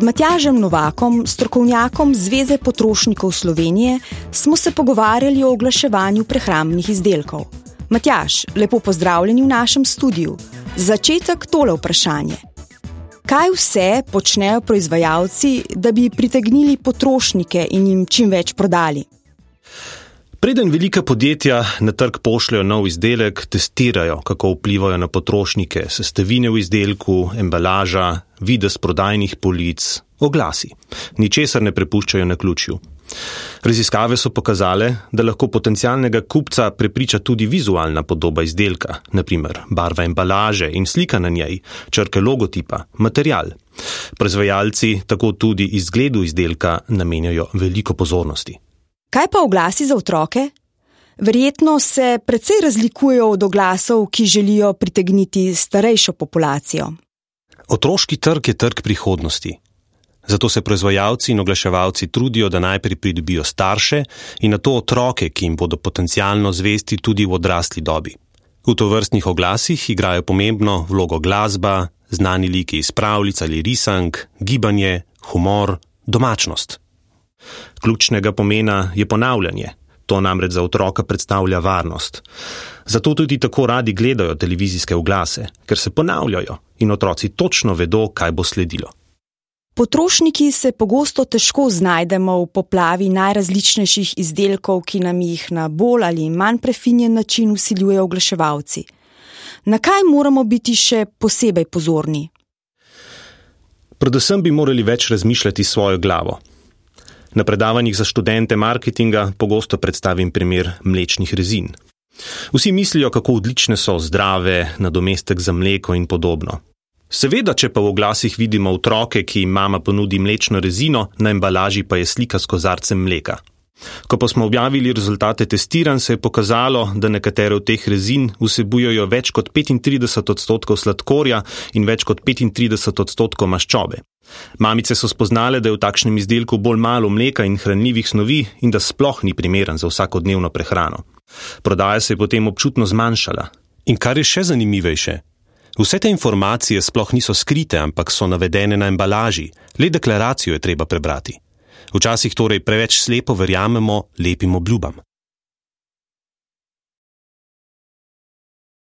Z Matjažem Novakom, strokovnjakom Zveze potrošnikov Slovenije, smo se pogovarjali o oglaševanju prehrambnih izdelkov. Matjaž, lepo pozdravljeni v našem studiu. Za začetek tole vprašanje. Kaj vse počnejo proizvajalci, da bi pritegnili potrošnike in jim čim več prodali? Preden velika podjetja na trg pošljajo nov izdelek, testirajo, kako vplivajo na potrošnike, sestavine v izdelku, embalaža, videz prodajnih polic, oglasi. Ničesar ne prepuščajo naključju. Raziskave so pokazale, da lahko potencialnega kupca prepriča tudi vizualna podoba izdelka, na primer barva embalaže in slika na njej, črke logotipa, material. Proizvajalci tako tudi izgledu izdelka namenjajo veliko pozornosti. Kaj pa oglasi za otroke? Verjetno se precej razlikujejo od oglasov, ki želijo pritegniti starejšo populacijo. Otroški trg je trg prihodnosti. Zato se proizvajalci in oglaševalci trudijo, da najprej pridobijo starše in nato otroke, ki jim bodo potencialno zvesti tudi v odrasli dobi. V tovrstnih oglasih igrajo pomembno vlogo glasba, znani liki iz pravljic ali risank, gibanje, humor, domačnost. Ključnega pomena je ponavljanje. To namreč za otroka predstavlja varnost. Zato tudi tako radi gledajo televizijske oglase, ker se ponavljajo in otroci točno vedo, kaj bo sledilo. Potrošniki se pogosto težko znajdemo v poplavi najrazličnejših izdelkov, ki nam jih na bolj ali manj prefinjen način vsiljujejo oglaševalci. Na kaj moramo biti še posebej pozorni? Predvsem bi morali več razmišljati s svojo glavo. Na predavanjih za študente marketinga pogosto predstavim primer mlečnih rezin. Vsi mislijo, kako odlične so, zdrave, nadomestek za mleko in podobno. Seveda, če pa v oglasih vidimo otroke, ki jim mama ponudi mlečno rezino, na embalaži pa je slika s kozarcem mleka. Ko pa smo objavili rezultate testiranj, se je pokazalo, da nekatere od teh rezin vsebujejo več kot 35% sladkorja in več kot 35% maščobe. Mamice so spoznale, da je v takšnem izdelku bolj malo mleka in hranljivih snovi in da sploh ni primeren za vsakodnevno prehrano. Prodaja se je potem občutno zmanjšala. In kar je še zanimivejše, vse te informacije sploh niso skrite, ampak so navedene na embalaži, le deklaracijo je treba prebrati. Včasih torej preveč slepo verjamemo lepim obljubam.